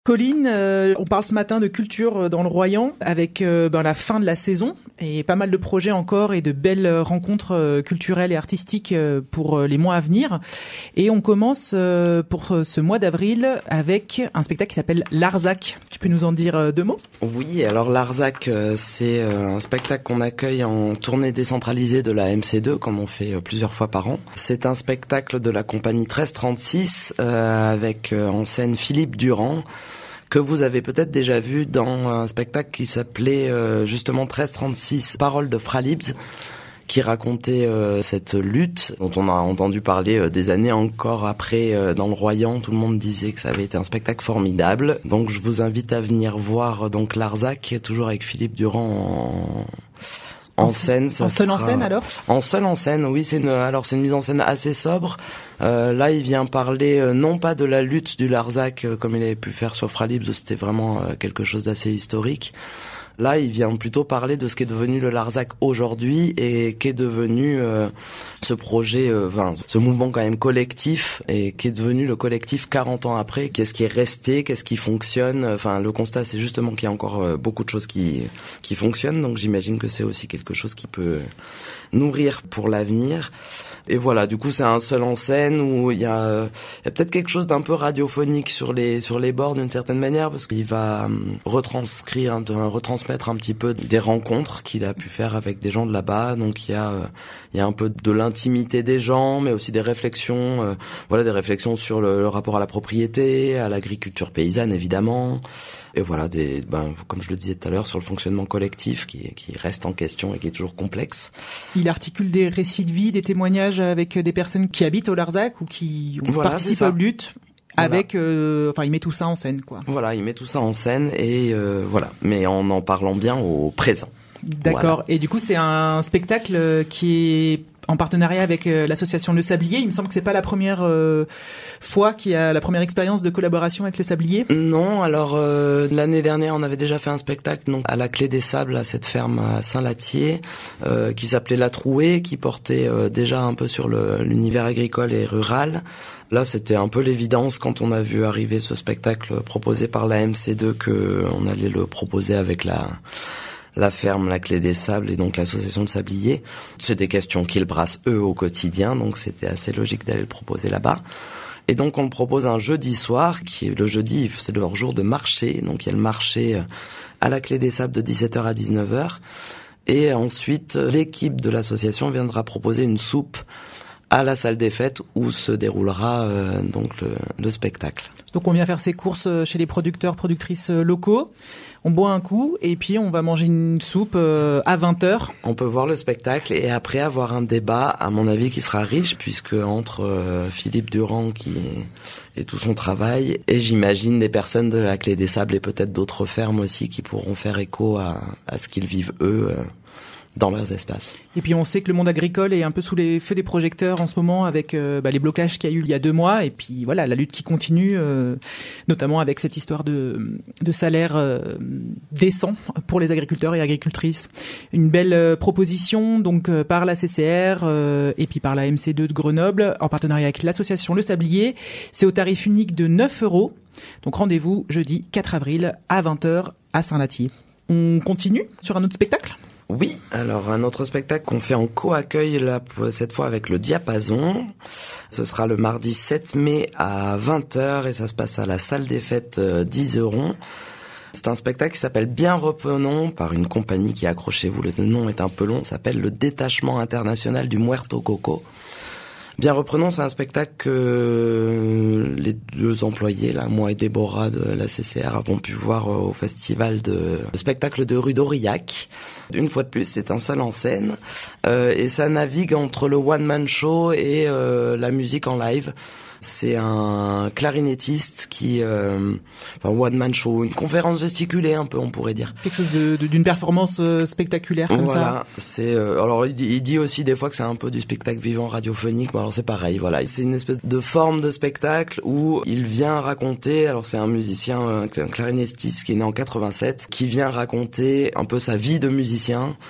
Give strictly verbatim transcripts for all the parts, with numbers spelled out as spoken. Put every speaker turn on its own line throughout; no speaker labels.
Colline, euh, on parle ce matin de culture dans le Royan avec euh, ben, la fin de la saison et pas mal de projets encore et de belles rencontres euh, culturelles et artistiques euh, pour euh, les mois à venir. Et on commence euh, pour ce mois d'avril avec un spectacle qui s'appelle Larzac. Tu peux nous en dire euh, deux mots ?
Oui, alors Larzac, euh, c'est euh, un spectacle qu'on accueille en tournée décentralisée de la M C deux, comme on fait euh, plusieurs fois par an. C'est un spectacle de la compagnie treize trente-six euh, avec euh, en scène Philippe Durand, que vous avez peut-être déjà vu dans un spectacle qui s'appelait euh, justement treize trente-six Paroles de Fralibs, qui racontait euh, cette lutte dont on a entendu parler euh, des années encore après euh, dans le Royan. Tout le monde disait que ça avait été un spectacle formidable. Donc je vous invite à venir voir donc Larzac, toujours avec Philippe Durand en... En scène, ça
en seul
sera...
en scène alors
En seul en scène, oui. C'est une alors c'est une mise en scène assez sobre. Euh, là, il vient parler euh, non pas de la lutte du Larzac euh, comme il avait pu faire sur Fralibs, où c'était vraiment euh, quelque chose d'assez historique. Là, il vient plutôt parler de ce qu'est devenu le Larzac aujourd'hui et qu'est devenu euh, ce projet, euh, enfin, ce mouvement quand même collectif et qu'est devenu le collectif quarante ans après. Qu'est-ce qui est resté, qu'est-ce qui fonctionne. Enfin, le constat, c'est justement qu'il y a encore euh, beaucoup de choses qui qui fonctionnent. Donc, j'imagine que c'est aussi quelque chose qui peut nourrir pour l'avenir. Et voilà, du coup, c'est un seul en scène où il y a, euh, il y a peut-être quelque chose d'un peu radiophonique sur les sur les bords d'une certaine manière, parce qu'il va euh, retranscrire, hein, retransmettre un petit peu des rencontres qu'il a pu faire avec des gens de là-bas. Donc il y a euh, il y a un peu de l'intimité des gens, mais aussi des réflexions, euh, voilà, des réflexions sur le, le rapport à la propriété, à l'agriculture paysanne évidemment. Et voilà, des, ben, comme je le disais tout à l'heure, sur le fonctionnement collectif qui, qui reste en question et qui est toujours complexe.
Il articule des récits de vie, des témoignages avec des personnes qui habitent au Larzac ou qui ont
voilà,
participé aux luttes.
Voilà.
Avec, euh, enfin, il met tout ça en scène, quoi.
Voilà, il met tout ça en scène et euh, voilà, mais en en parlant bien au présent.
D'accord.
Voilà.
Et du coup, c'est un spectacle qui est en partenariat avec euh, l'association Le Sablier. Il me semble que c'est pas la première euh, fois qu'il y a la première expérience de collaboration avec Le Sablier.
Non, alors euh, l'année dernière, on avait déjà fait un spectacle donc à la Clé des Sables, à cette ferme à Saint-Latier, euh, qui s'appelait La Trouée, qui portait euh, déjà un peu sur le, l'univers agricole et rural. Là, c'était un peu l'évidence quand on a vu arriver ce spectacle proposé par la M C deux que on allait le proposer avec la la ferme, la Clé des Sables et donc l'association de Sablier. C'est des questions qu'ils brassent eux au quotidien, donc c'était assez logique d'aller le proposer là-bas. Et donc on le propose un jeudi soir, qui est le jeudi, c'est leur jour de marché, donc il y a le marché à la Clé des Sables de dix-sept heures à dix-neuf heures. Et ensuite, l'équipe de l'association viendra proposer une soupe à la salle des fêtes où se déroulera euh, donc le, le spectacle.
Donc on vient faire ses courses chez les producteurs, productrices locaux, on boit un coup et puis on va manger une soupe euh, à vingt heures.
On peut voir le spectacle et après avoir un débat, à mon avis, qui sera riche, puisque entre euh, Philippe Durand qui et tout son travail, et j'imagine des personnes de la Clé des Sables et peut-être d'autres fermes aussi qui pourront faire écho à, à ce qu'ils vivent eux euh, dans leurs espaces.
Et puis on sait que le monde agricole est un peu sous les feux des projecteurs en ce moment avec euh, bah, les blocages qu'il y a eu il y a deux mois et puis voilà la lutte qui continue, euh, notamment avec cette histoire de, de salaire euh, décent pour les agriculteurs et agricultrices. Une belle euh, proposition donc euh, par la C C R euh, et puis par la M C deux de Grenoble en partenariat avec l'association Le Sablier. C'est au tarif unique de neuf euros. Donc rendez-vous jeudi quatre avril à vingt heures à Saint-Latier. On continue sur un autre spectacle ?
Oui, alors un autre spectacle qu'on fait en co-accueil là, cette fois avec le Diapason. Ce sera le mardi sept mai à vingt heures et ça se passe à la salle des fêtes euh, d'Iseron. C'est un spectacle qui s'appelle Bien Reprenons par une compagnie qui, accrochez-vous, le nom est un peu long, s'appelle le Détachement International du Muerto Coco. Bien Reprenons, c'est un spectacle que les deux employés, là, moi et Déborah de la C C R, avons pu voir au festival de le spectacle de rue d'Aurillac. Une fois de plus, c'est un seul en scène euh, et ça navigue entre le one-man show et euh, la musique en live. C'est un clarinettiste qui, euh, enfin one-man show, une conférence gesticulée un peu, on pourrait dire.
Quelque chose de, de, d'une performance euh, spectaculaire comme
voilà, ça.
Voilà,
c'est euh, alors il dit, il dit aussi des fois que c'est un peu du spectacle vivant radiophonique. Bon, alors c'est pareil, voilà, c'est une espèce de forme de spectacle où il vient raconter. Alors c'est un musicien, un clarinettiste qui est né en quatre-vingt-sept, qui vient raconter un peu sa vie de musicien.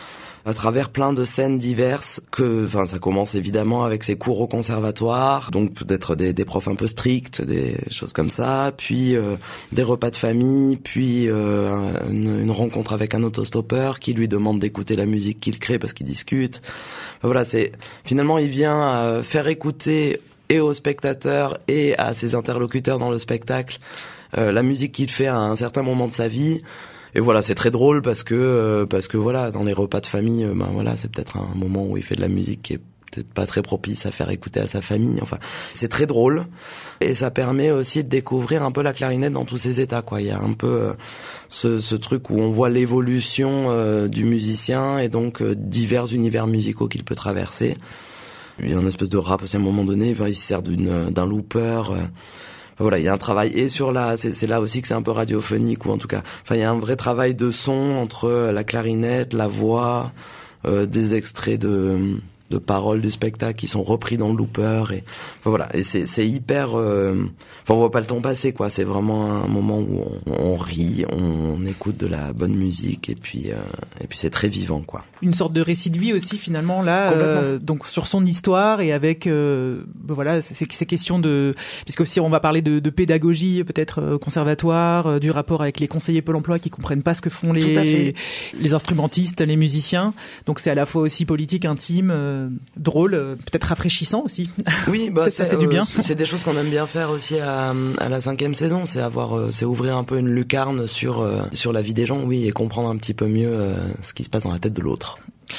à travers plein de scènes diverses. Que, enfin, ça commence évidemment avec ses cours au conservatoire, donc peut-être des, des profs un peu stricts, des choses comme ça, puis euh, des repas de famille, puis euh, une, une rencontre avec un autostoppeur qui lui demande d'écouter la musique qu'il crée parce qu'ils discutent. Enfin, voilà, c'est finalement il vient euh, faire écouter et aux spectateurs et à ses interlocuteurs dans le spectacle euh, la musique qu'il fait à un certain moment de sa vie. Et voilà, c'est très drôle parce que euh, parce que voilà, dans les repas de famille, euh, ben voilà, c'est peut-être un moment où il fait de la musique qui est peut-être pas très propice à faire écouter à sa famille. Enfin, c'est très drôle et ça permet aussi de découvrir un peu la clarinette dans tous ses états, quoi. Il y a un peu euh, ce, ce truc où on voit l'évolution euh, du musicien et donc euh, divers univers musicaux qu'il peut traverser. Il y a une espèce de rap aussi à un moment donné. Enfin, il se sert d'une d'un looper. Euh, Voilà, il y a un travail et sur la, c'est, c'est là aussi que c'est un peu radiophonique ou en tout cas, enfin il y a un vrai travail de son entre la clarinette, la voix, euh, des extraits de de paroles du spectacle qui sont repris dans le looper et enfin voilà et c'est c'est hyper euh, enfin on voit pas le temps passer quoi, c'est vraiment un moment où on, on rit, on, on écoute de la bonne musique et puis euh, et puis c'est très vivant quoi.
Une sorte de récit de vie aussi finalement là euh, donc sur son histoire et avec euh, ben voilà c'est ces questions de puisque aussi on va parler de, de pédagogie peut-être euh, conservatoire euh, du rapport avec les conseillers Pôle emploi qui comprennent pas ce que font les les instrumentistes, les musiciens, donc c'est à la fois aussi politique, intime, euh, drôle, euh, peut-être rafraîchissant aussi.
Oui, bah
ça fait du bien.
Euh, c'est des choses qu'on aime bien faire aussi à, à la cinquième saison, c'est avoir, euh, c'est ouvrir un peu une lucarne sur euh, sur la vie des gens, oui, et comprendre un petit peu mieux euh, ce qui se passe dans la tête de l'autre.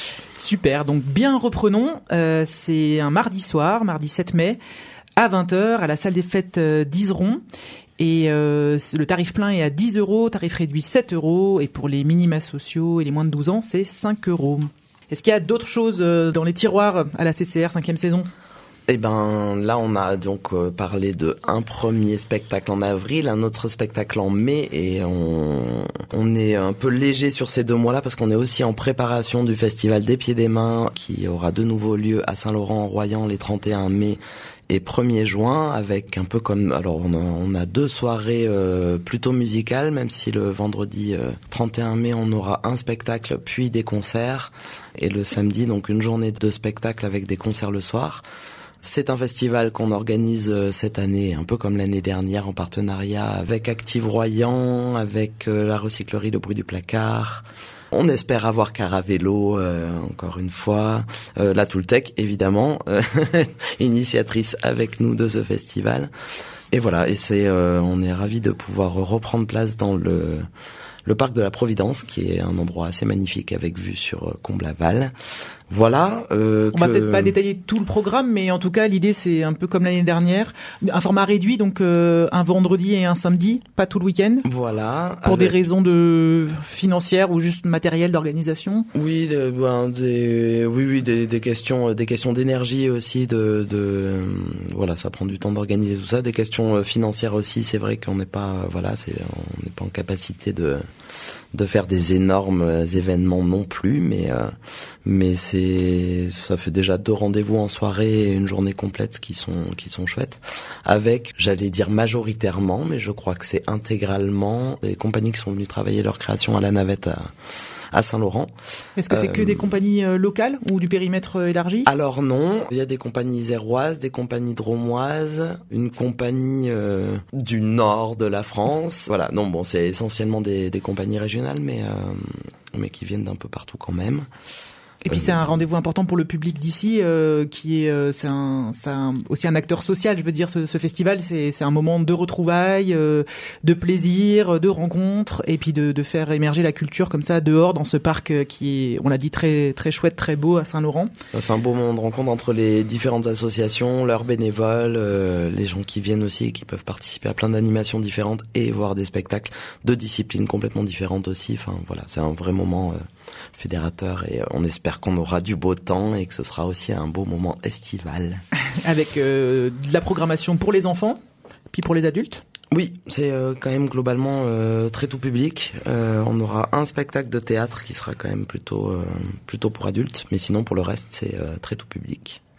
Super, donc bien reprenons, euh, c'est un mardi soir, mardi sept mai, à vingt heures, à la salle des fêtes euh, d'Iseron. Et euh, le tarif plein est à dix euros, tarif réduit sept euros, et pour les minima sociaux et les moins de douze ans, c'est cinq euros. Est-ce qu'il y a d'autres choses dans les tiroirs à la C C R cinquième saison ?
Eh ben là on a donc euh, parlé de un premier spectacle en avril, un autre spectacle en mai et on, on est un peu léger sur ces deux mois-là parce qu'on est aussi en préparation du festival des Pieds des Mains qui aura de nouveau lieu à Saint-Laurent-en-Royan les trente et un mai et premier juin avec un peu comme alors on a, on a deux soirées euh, plutôt musicales même si le vendredi euh, trente et un mai on aura un spectacle puis des concerts et le samedi donc une journée de spectacle avec des concerts le soir. C'est un festival qu'on organise cette année, un peu comme l'année dernière, en partenariat avec Active Royan, avec la recyclerie Le Bruit du Placard. On espère avoir Caravello, euh, encore une fois. Euh, la Tooltech, évidemment, euh, initiatrice avec nous de ce festival. Et voilà, et c'est, euh, on est ravis de pouvoir reprendre place dans le... le parc de la Providence, qui est un endroit assez magnifique avec vue sur Comblaval. Voilà. Euh,
On
que...
va peut-être pas détailler tout le programme, mais en tout cas, l'idée, c'est un peu comme l'année dernière. Un format réduit, donc euh, un vendredi et un samedi, pas tout le week-end.
Voilà.
Pour
avec...
des raisons de financières ou juste matérielles d'organisation.
Oui, de, ben, des, oui, oui, des, des questions, des questions d'énergie aussi, de, de, voilà, ça prend du temps d'organiser tout ça. Des questions financières aussi. C'est vrai qu'on n'est pas, voilà, c'est, on n'est pas en capacité de, de faire des énormes événements non plus, mais, euh, mais c'est ça fait déjà deux rendez-vous en soirée et une journée complète qui sont qui sont chouettes avec, j'allais dire majoritairement, mais je crois que c'est intégralement des compagnies qui sont venues travailler leur création à la Navette à, à Saint-Laurent.
Est-ce que c'est euh, que des compagnies euh, locales ou du périmètre euh, élargi ?
Alors non, il y a des compagnies zéroises, des compagnies dromoises, une compagnie euh, du nord de la France. Voilà, non bon, c'est essentiellement des, des compagnies régionales, mais euh, mais qui viennent d'un peu partout quand même.
Et puis c'est un rendez-vous important pour le public d'ici, euh, qui est, euh, c'est, un, c'est un, aussi un acteur social. Je veux dire, ce, ce festival, c'est, c'est un moment de retrouvailles, euh, de plaisir, de rencontres, et puis de, de faire émerger la culture comme ça dehors dans ce parc qui est, on l'a dit, très très chouette, très beau à Saint-Laurent.
C'est un beau moment de rencontre entre les différentes associations, leurs bénévoles, euh, les gens qui viennent aussi et qui peuvent participer à plein d'animations différentes et voir des spectacles de disciplines complètement différentes aussi. Enfin voilà, c'est un vrai moment euh, fédérateur et on espère qu'on aura du beau temps et que ce sera aussi un beau moment estival.
Avec euh, de la programmation pour les enfants, puis pour les adultes ?
Oui, c'est euh, quand même globalement euh, très tout public. Euh, on aura un spectacle de théâtre qui sera quand même plutôt euh, plutôt pour adultes, mais sinon pour le reste c'est euh, très tout public.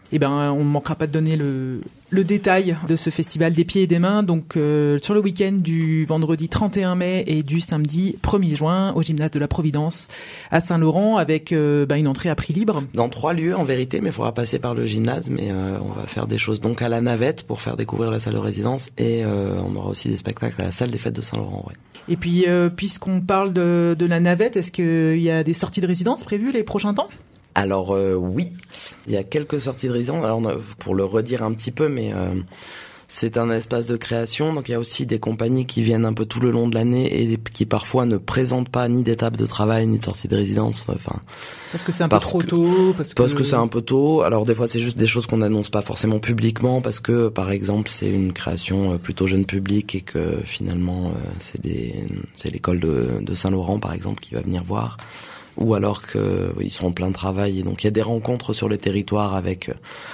Eh ben, on ne manquera pas de donner le, le détail de ce festival des pieds et des mains. Donc, euh, sur le week-end du vendredi trente et un mai et du samedi premier juin au gymnase de la Providence à Saint-Laurent, avec euh, ben, une entrée à prix libre.
Dans trois lieux en vérité, mais il faudra passer par le gymnase. Mais euh, on va faire des choses donc à la Navette pour faire découvrir la salle de résidence, et euh, on aura aussi des spectacles à la salle des fêtes de Saint-Laurent. Ouais.
Et puis, euh, puisqu'on parle de, de la Navette, est-ce qu'il y a des sorties de résidence prévues les prochains temps ?
Alors euh, oui, il y a quelques sorties de résidence. Alors pour le redire un petit peu, mais euh, c'est un espace de création. Donc il y a aussi des compagnies qui viennent un peu tout le long de l'année et qui parfois ne présentent pas ni d'étape de travail ni de sortie de résidence. Enfin,
parce que c'est un peu trop tôt.
Parce que, parce que c'est un peu tôt. Alors des fois c'est juste des choses qu'on n'annonce pas forcément publiquement parce que par exemple c'est une création plutôt jeune public et que finalement euh, c'est des c'est l'école de, de Saint-Laurent par exemple qui va venir voir. Ou alors qu'ils sont en plein travail. Et donc il y a des rencontres sur le territoire avec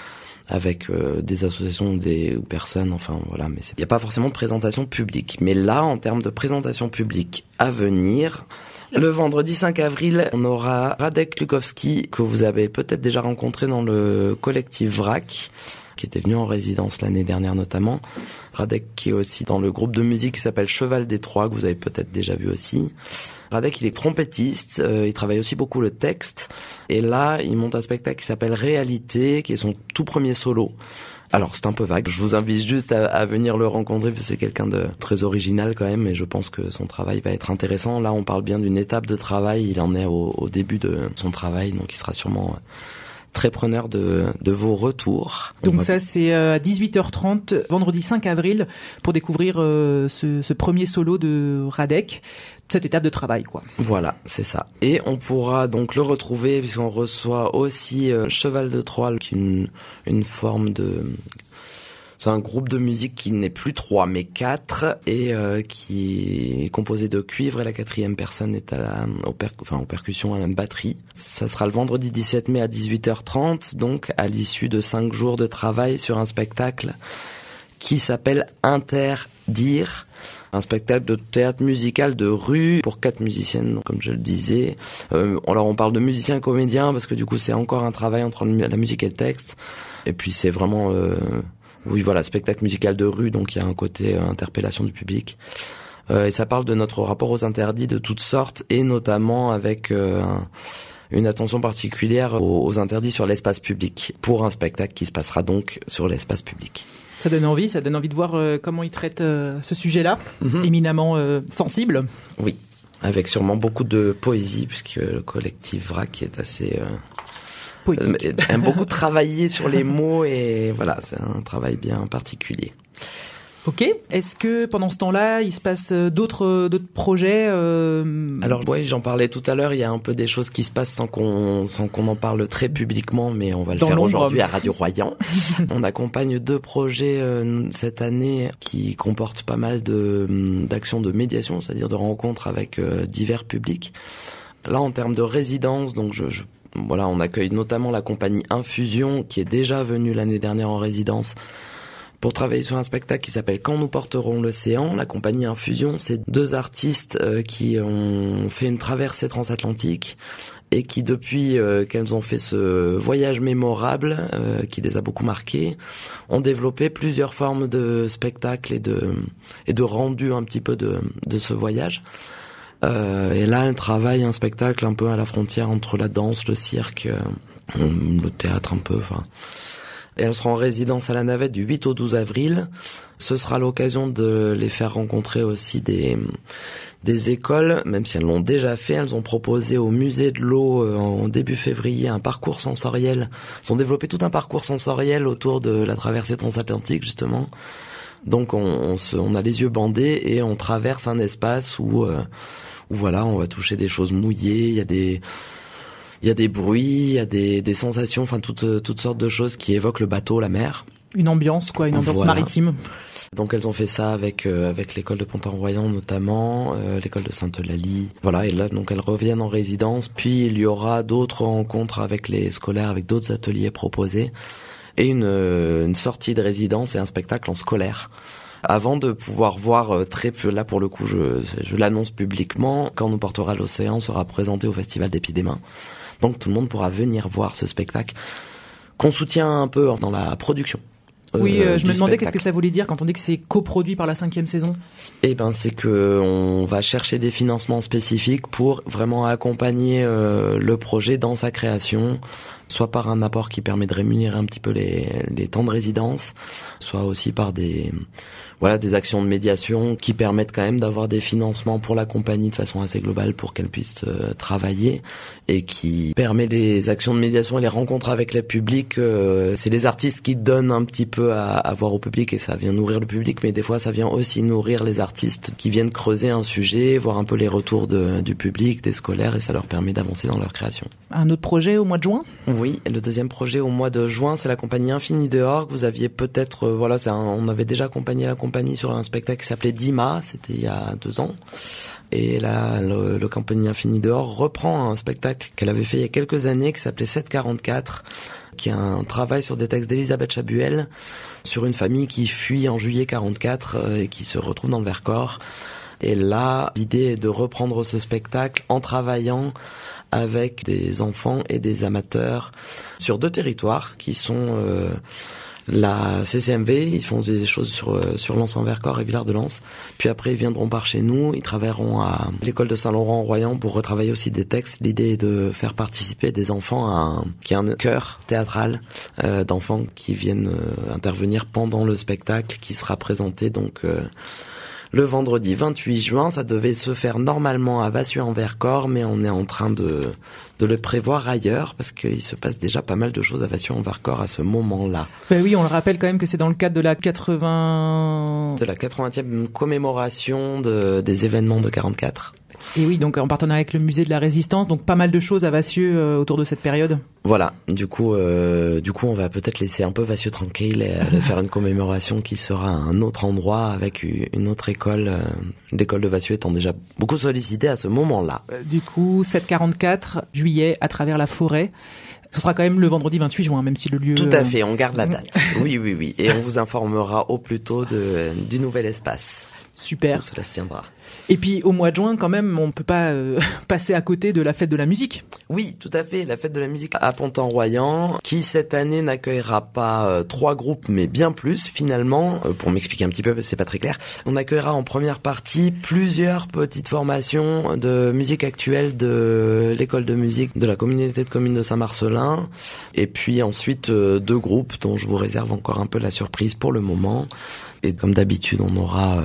avec euh, des associations ou des ou personnes. Enfin voilà, mais il n'y a pas forcément de présentation publique. Mais là, en termes de présentation publique à venir, le vendredi cinq avril, on aura Radek Lukowski, que vous avez peut-être déjà rencontré dans le collectif V R A C, qui était venu en résidence l'année dernière notamment. Radek qui est aussi dans le groupe de musique qui s'appelle Cheval des Trois, que vous avez peut-être déjà vu aussi. Radek, il est trompettiste, euh, il travaille aussi beaucoup le texte, et là, il monte un spectacle qui s'appelle Réalité, qui est son tout premier solo. Alors, c'est un peu vague, je vous invite juste à, à venir le rencontrer, parce que c'est quelqu'un de très original quand même, et je pense que son travail va être intéressant. Là, on parle bien d'une étape de travail, il en est au, au début de son travail, donc il sera sûrement très preneur de, de vos retours.
Donc ça, c'est à dix-huit heures trente, vendredi cinq avril, pour découvrir euh, ce, ce premier solo de Radek, cette étape de travail, quoi.
Voilà, c'est ça. Et on pourra donc le retrouver, puisqu'on reçoit aussi euh, Cheval de Troie, qui est une, une forme de... C'est un groupe de musique qui n'est plus trois, mais quatre, et euh, qui est composé de cuivre, et la quatrième personne est à la, aux, per, enfin, aux percussions, à la batterie. Ça sera le vendredi dix-sept mai à dix-huit heures trente, donc à l'issue de cinq jours de travail sur un spectacle qui s'appelle Interdire, un spectacle de théâtre musical de rue pour quatre musiciennes, comme je le disais. Euh, alors on parle de musiciens et comédiens, parce que du coup c'est encore un travail entre la musique et le texte, et puis c'est vraiment... Euh, Oui, voilà, spectacle musical de rue, donc il y a un côté euh, interpellation du public. Euh, et ça parle de notre rapport aux interdits de toutes sortes, et notamment avec euh, un, une attention particulière aux, aux interdits sur l'espace public, pour un spectacle qui se passera donc sur l'espace public.
Ça donne envie, ça donne envie de voir euh, comment ils traitent euh, ce sujet-là, mm-hmm. éminemment euh, sensible.
Oui, avec sûrement beaucoup de poésie, puisque le collectif V R A C est assez... Euh
Poétique.
aime beaucoup travailler sur les mots, et voilà, c'est un travail bien particulier.
Ok. Est-ce que pendant ce temps-là, il se passe d'autres d'autres projets euh...
Alors oui, j'en parlais tout à l'heure. Il y a un peu des choses qui se passent sans qu'on sans qu'on en parle très publiquement, mais on va le
Dans
faire
l'ombre.
Aujourd'hui à Radio Royan. On accompagne deux projets euh, cette année qui comportent pas mal de d'actions de médiation, c'est-à-dire de rencontres avec euh, divers publics. Là, en termes de résidence, donc je, je Voilà, on accueille notamment la compagnie Infusion, qui est déjà venue l'année dernière en résidence pour travailler sur un spectacle qui s'appelle Quand nous porterons l'océan. La compagnie Infusion, c'est deux artistes euh, qui ont fait une traversée transatlantique et qui, depuis euh, qu'elles ont fait ce voyage mémorable euh, qui les a beaucoup marqués, ont développé plusieurs formes de spectacles et de et de rendu un petit peu de de ce voyage. Euh, et là, elle travaille un spectacle un peu à la frontière entre la danse, le cirque, euh, le théâtre un peu. Enfin, et elle sera en résidence à la Navette du huit au douze avril. Ce sera l'occasion de les faire rencontrer aussi des des écoles, même si elles l'ont déjà fait. Elles ont proposé au musée de l'eau euh, en début février un parcours sensoriel. Elles ont développé tout un parcours sensoriel autour de la traversée transatlantique, justement. Donc on, on, se, on a les yeux bandés et on traverse un espace où, euh, où voilà, on va toucher des choses mouillées, il y a des, il y a des bruits, il y a des, des sensations, enfin toutes, toutes sortes de choses qui évoquent le bateau, la mer.
Une ambiance, quoi, une ambiance
voilà.
maritime.
Donc elles ont fait ça avec euh, avec l'école de Pont-en-Royan notamment, euh, l'école de Sainte-Eulalie. Voilà, et là donc elles reviennent en résidence, puis il y aura d'autres rencontres avec les scolaires, avec d'autres ateliers proposés, et une, une sortie de résidence et un spectacle en scolaire. Avant de pouvoir voir très peu, là pour le coup je, je l'annonce publiquement, Quand nous portera l'océan sera présenté au Festival des Pieds des Mains. Donc tout le monde pourra venir voir ce spectacle qu'on soutient un peu dans la production.
Oui, euh, je me demandais
spectacle.
Qu'est-ce que ça voulait dire quand on dit que c'est coproduit par la cinquième saison.
Eh ben, c'est que on va chercher des financements spécifiques pour vraiment accompagner euh, le projet dans sa création, soit par un apport qui permet de rémunérer un petit peu les, les temps de résidence, soit aussi par des voilà des actions de médiation qui permettent quand même d'avoir des financements pour la compagnie de façon assez globale pour qu'elle puisse euh, travailler, et qui permet les actions de médiation et les rencontres avec le public. Euh, c'est les artistes qui donnent un petit peu à, à voir au public, et ça vient nourrir le public, mais des fois ça vient aussi nourrir les artistes qui viennent creuser un sujet, voir un peu les retours de, du public, des scolaires, et ça leur permet d'avancer dans leur création.
Un autre projet au mois de juin ?
Oui, le deuxième projet au mois de juin, c'est la compagnie Infini dehors. Vous aviez peut-être, euh, voilà, c'est un, on avait déjà accompagné la compagnie sur un spectacle qui s'appelait Dima, c'était il y a deux ans. Et là, le, le compagnie Infini dehors reprend un spectacle qu'elle avait fait il y a quelques années qui s'appelait sept quarante-quatre, qui est un travail sur des textes d'Elisabeth Chabuel, sur une famille qui fuit en juillet quarante-quatre euh, et qui se retrouve dans le Vercors. Et là, l'idée est de reprendre ce spectacle en travaillant avec des enfants et des amateurs sur deux territoires qui sont euh, la C C M V. Ils font des choses sur sur Lens en Vercors et Villard-de-Lans. Puis après, ils viendront par chez nous. Ils travailleront à l'école de Saint-Laurent-en-Royan pour retravailler aussi des textes. L'idée est de faire participer des enfants à un, qui a un chœur théâtral euh, d'enfants qui viennent euh, intervenir pendant le spectacle qui sera présenté donc euh, le vendredi vingt-huit juin. Ça devait se faire normalement à Vassieux-en-Vercors, mais on est en train de de le prévoir ailleurs parce qu'il se passe déjà pas mal de choses à Vassieux-en-Vercors à ce moment-là.
Ben oui, on le rappelle quand même que c'est dans le cadre de la quatre-vingts...
De la quatre-vingtième commémoration de, des événements de quarante-quatre.
Et oui, donc en partenariat avec le musée de la Résistance, donc pas mal de choses à Vassieux euh, autour de cette période.
Voilà, du coup, euh, du coup, on va peut-être laisser un peu Vassieux tranquille et aller faire une commémoration qui sera à un autre endroit avec une autre école. Euh, l'école de Vassieux étant déjà beaucoup sollicitée à ce moment-là.
Euh, du coup, sept quarante-quatre, juillet, à travers la forêt. Ce sera quand même le vendredi vingt-huit juin, même si le lieu...
Tout à fait, on garde la date. Oui, oui, oui. Et on vous informera au plus tôt de, du nouvel espace.
Super.
Où cela se tiendra.
Et puis au mois de juin, quand même, on peut pas euh, passer à côté de la fête de la musique.
Oui, tout à fait, la fête de la musique à Pontan-Royan, qui cette année n'accueillera pas euh, trois groupes, mais bien plus finalement. Euh, pour m'expliquer un petit peu, parce que c'est pas très clair. On accueillera en première partie plusieurs petites formations de musique actuelle de l'école de musique de la communauté de communes de Saint-Marcellin. Et puis ensuite euh, deux groupes dont je vous réserve encore un peu la surprise pour le moment. Et comme d'habitude, on aura... Euh,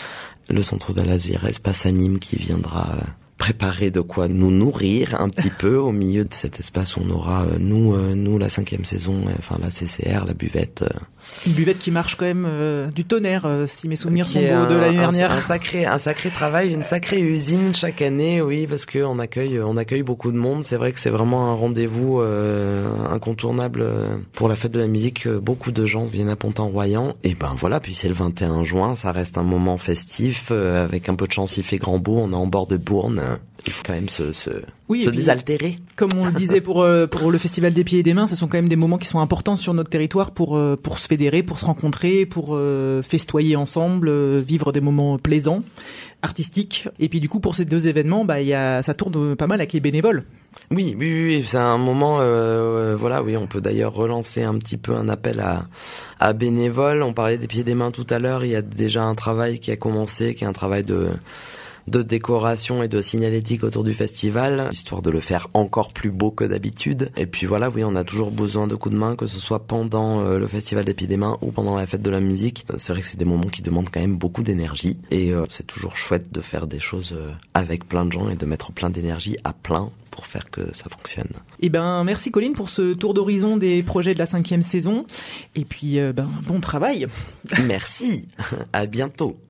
le centre de l'Azur, espace anime, qui viendra euh, préparer de quoi nous nourrir un petit peu au milieu de cet espace où on aura euh, nous euh, nous la cinquième saison, euh, enfin la C C R, la buvette. Euh,
Une buvette qui marche quand même euh, du tonnerre, euh, si mes souvenirs sont
un,
de l'année dernière.
Un, un sacré, un sacré travail, une sacrée usine chaque année, oui, parce que on accueille, on accueille beaucoup de monde. C'est vrai que c'est vraiment un rendez-vous euh, incontournable pour la fête de la musique. Beaucoup de gens viennent à Pontan-Royan. Et ben voilà, puis c'est le vingt et un juin, ça reste un moment festif. Euh, avec un peu de chance, il fait grand beau. On est en bord de Bourne. Il faut quand même se, se,
oui,
se
puis,
désaltérer.
Comme on le disait pour euh, pour le festival des pieds et des mains, ce sont quand même des moments qui sont importants sur notre territoire pour euh, pour se fédérer, pour se rencontrer, pour euh, festoyer ensemble, euh, vivre des moments plaisants, artistiques. Et puis du coup, pour ces deux événements, bah il y a ça tourne pas mal avec les bénévoles.
Oui, oui, oui, c'est un moment, euh, voilà, oui, on peut d'ailleurs relancer un petit peu un appel à, à bénévoles. On parlait des pieds et des mains tout à l'heure. Il y a déjà un travail qui a commencé, qui est un travail de de décoration et de signalétique autour du festival, histoire de le faire encore plus beau que d'habitude. Et puis voilà, oui, on a toujours besoin de coups de main, que ce soit pendant euh, le festival des pieds et des mains ou pendant la fête de la musique. C'est vrai que c'est des moments qui demandent quand même beaucoup d'énergie, et euh, c'est toujours chouette de faire des choses euh, avec plein de gens et de mettre plein d'énergie à plein pour faire que ça fonctionne.
Eh ben, merci Colline pour ce tour d'horizon des projets de la cinquième saison. Et puis, euh, ben, bon travail.
Merci. À bientôt.